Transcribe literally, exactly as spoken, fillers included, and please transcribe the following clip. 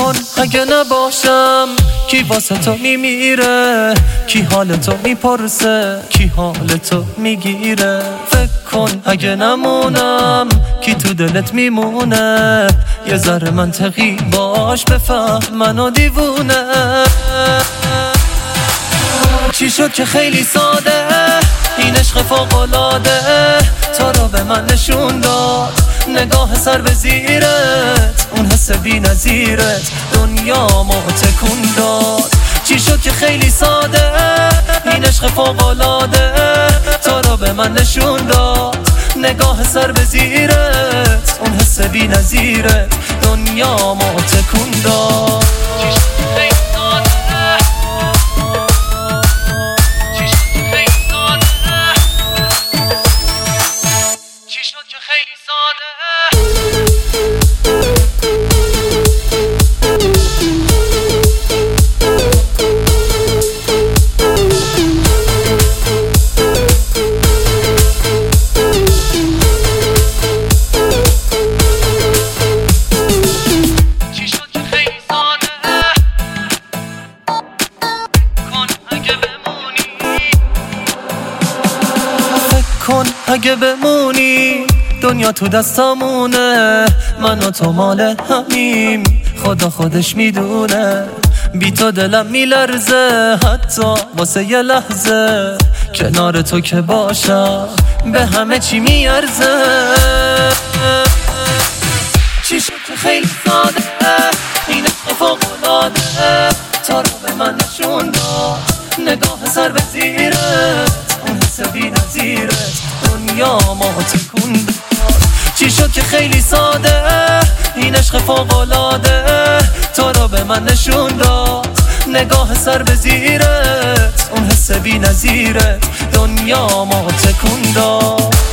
کن اگه نباشم کی واسه تو میمیره، کی حال تو میپرسه، کی حال تو میگیره. فکر کن اگه نمونم کی تو دلت میمونه، یه ذره منطقی باش بفهم منو دیوونه. چی شد که خیلی ساده این عشق فوق‌العاده تو رو به من نشون داد، نگاه سر به زیرت، اون حس بی نظیرت دنیا ما تکون داد. چی شد که خیلی ساده این عشق فوق‌العاده تو رو به من نشون داد، نگاه سر به زیرت، اون حس بی نظیرت دنیا ما تکون داد. کن اگه بمونی دنیا تو دستامونه، من و تو مال همیم خدا خودش میدونه. بی تو دلم میلرزه حتی واسه یه لحظه، کنار تو که باشم به همه چی میارزه. چی شد که خیلی ساده این عشق فوق‌العاده تو رو به من نشون داد، نگاه سر به زیرت، اون حس بی نظیرت دنیا ما تکون داد. چی شد که خیلی ساده این عشق فوق‌العاده تو رو به من نشون داد، نگاه سر به زیرت، اون حس بی نظیرت دنیا ما تکون داد.